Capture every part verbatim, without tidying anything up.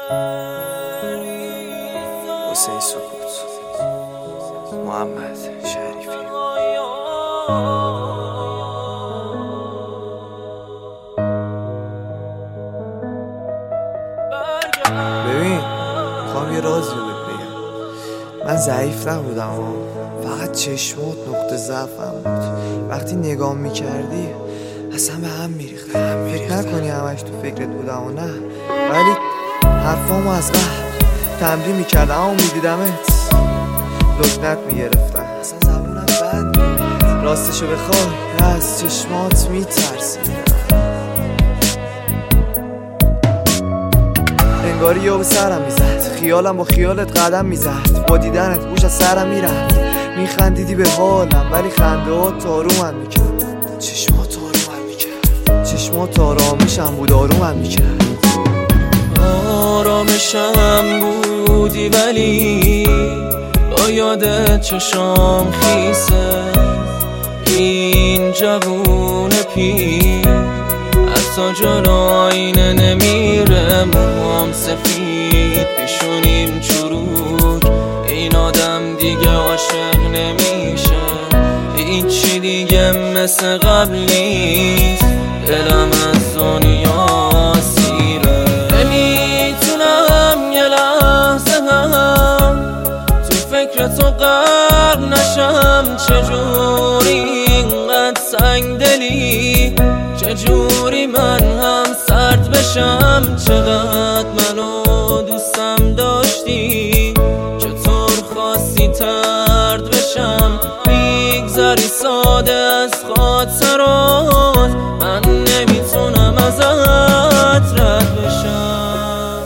حسین سکوت، محمد شریفی. ببین میخوام یه رازی رو بهت بگم. من ضعیف نبودم و فقط چشمات نقطه ضعفم بود. وقتی نگاه میکردی اصلا به هم میریختم. فکر نکنی همش تو فکرت بودم و نه، ولی حرفامو از قبل تمرین میکردم اما میدیدمت لکنت میگرفتم. اصلا زبونم بند میومد، راستشو بخوای از چشمات میترسیدم. انگاری یا به سرم میزد، خیالم با خیالت قدم میزد. با دیدنت گوش از سرم میرفت، میخندیدی به حالم ولی خنده ها آرومم میکرد. چشمات آرومم میکرد، چشمات آرامشم بود، آرومم میکرد. آرامشم بودی ولی با یادت چشام خیسه. این جوون پیر حتی جلو آینه نمیره، موام سفید پیشونیم چروک. این آدم دیگه عاشق نمیشه، هیچی دیگه مثل قبل نیست. دلم از دنیا سیره، نمیتونم یه لحظه هم تو فکر تو غرق نشم. چجوری اینقدر سنگ دلی، چجوری من هم سرد بشم. چقدر منو دوستم داشتی، چطور خواستی ترد بشم. میگذری ساده از خاطرات، من نمیتونم ازت رد بشم.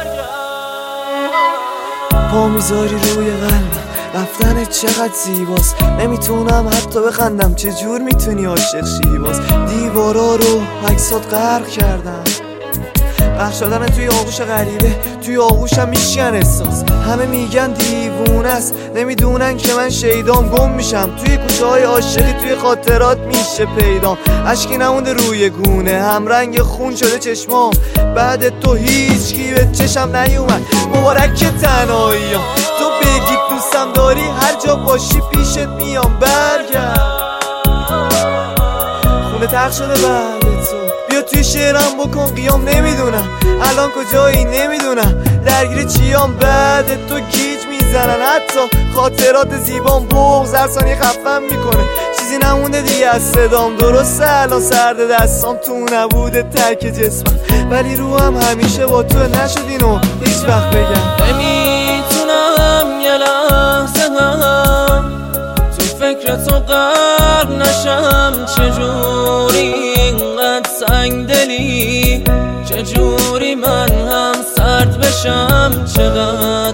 پا میذاری روی قلبم، رفتنت چقدر زیباست. نمیتونم حتی بخندم، چجور میتونی عاشق شی باز. دیوارا رو عکسات غرق کردم، غرق شدن توی آغوش غریبه، توی آغوشم میشکن احساس. همه میگن دیوونه است، نمیدونن که من شیدام. گم میشم توی کوچه های عاشقی، توی خاطرات میشه پیدام. اشکی نمونده روی گونه، هم رنگ خون شده چشمام. بعد تو هیچ کی به چشم نیومد، مبارک تنهاییام. تو بگی دوستم داری، هر جا باشی پیشت میام. برگرد، خونه ترک شده بعد تو، بیا توی شعرم بکن قیام. نمیدونم الان کجایی، نمیدونم درگیر چیام. بعد تو گیج میزنن حتی خاطرات زیبام. بغض هر ثانیه خفم میکنه، چیزی نمونده دیگه از صدام. درسته الان سرد دستام، تو نبوده ترک جسمم، ولی روحم همیشه با تو. نشد اینو هیچ وقت بگم. نمیتونم یه لحظه هم تو فکر تو غرق نشم. چجوری اینقدر سنگ دلی، چجوری من هم سرد بشم. چقدر